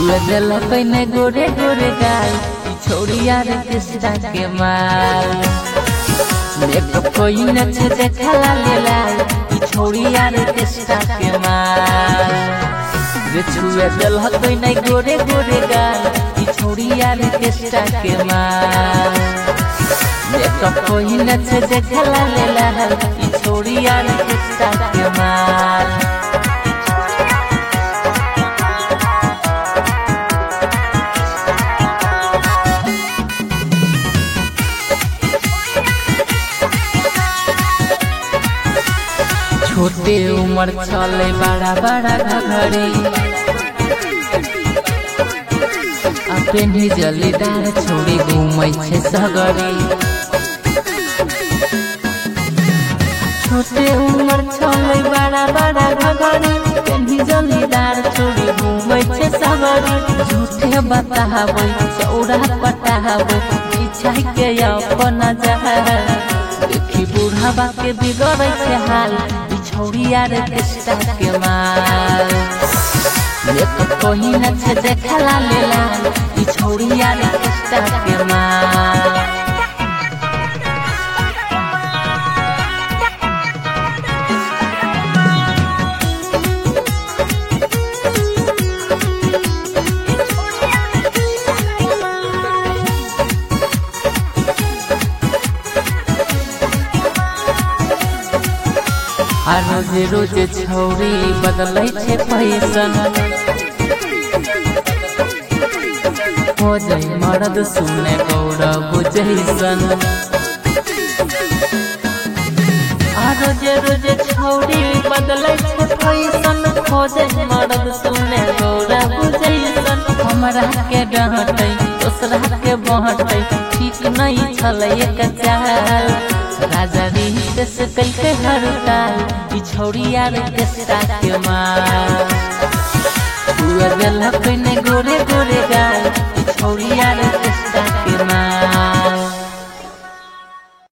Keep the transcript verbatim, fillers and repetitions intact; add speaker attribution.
Speaker 1: छुए दिल कइने गोरे गोरे गाल छोड़िया रे कृष्णा के माल मेकअप कोई नचे देखला ले लाल छोड़िया रे कृष्णा के माल रे छुए दिल कइने गोरे गोरे गाल छोड़िया रे कृष्णा के माल मेकअप कोई नचे देखला ले लाल छोड़िया रे कृष्णा के माल छोटे उम्र चले बड़ा बड़ा घघरी अपनी जलीदार छोड़ी घूमै छे सगरी छोटे उम्र चले बड़ा बड़ा घघरी अपनी जलीदार छोड़ी घूमै छे सगरी झूठे बतावे चौड़ा पटावे इच्छा के अपना जहां देखी बूढ़ा के बिगड़े छे हाल छोड़िया रे कृष्णा के माल मेकअप कोई नचे देखला ले लाल छोड़िया रे कृष्णा के माल आ रोजे रोजे छौरी बदलै छे फैशन हो जाई मर्द सुने गौरव जैसन आ रोजे रोजे छौरी बदलै छे फैशन हो जाई मर्द सुने गौरव जैसन हमरा के डांटै दोसरा के बांटै ठीक नहीं छलै एक चाल राजा रीत से कल के हर ताल छोड़िया रे कृष्णा के माल छुए दिल कइने गोरे गोरे गाल छोड़िया रे कृष्णा के माल।